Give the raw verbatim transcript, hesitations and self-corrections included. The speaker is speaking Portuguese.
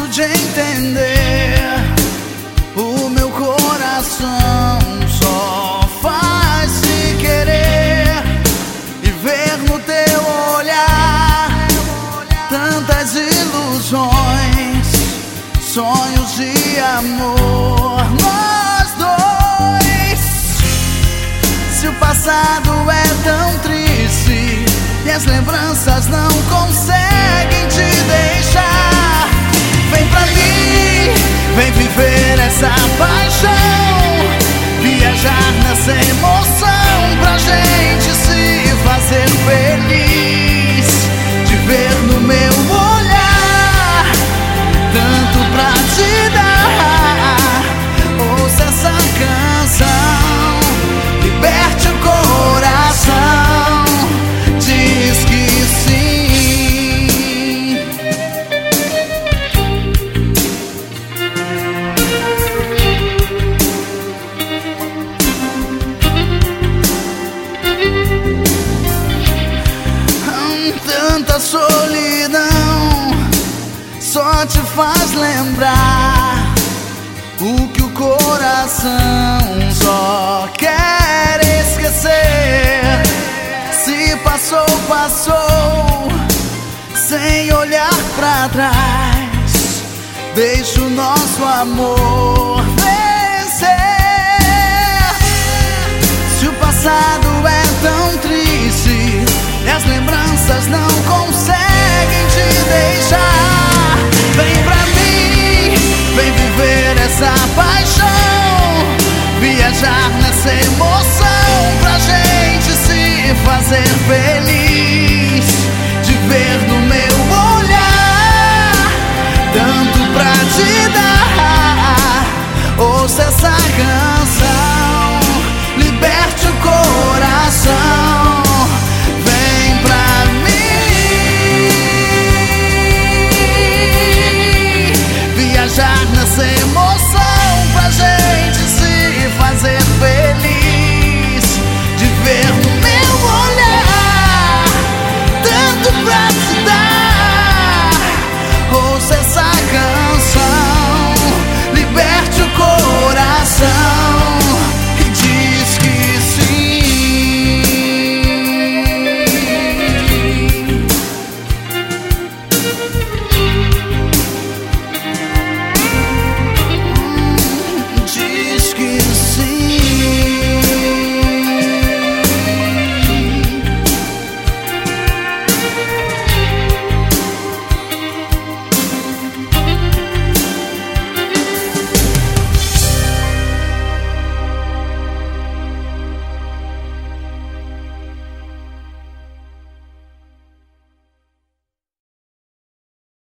de entender. O meu coração só faz se querer e ver no teu olhar tantas ilusões, sonhos de amor. Nós dois, se o passado é tão triste e as lembranças não conseguem te deixar, vem pra mim, vem viver essa paixão, viajar nessa emoção pra gente se fazer feliz, te ver no meu olhar, tanto pra te dar. Ouça essa canção, liberte o coração, diz que sim. Hum, tanta solidão só te faz lembrar o que o coração só quer esquecer. Se passou, passou, sem olhar pra trás, deixa o nosso amor vencer. Se o passado é tão triste e as lembranças não conseguem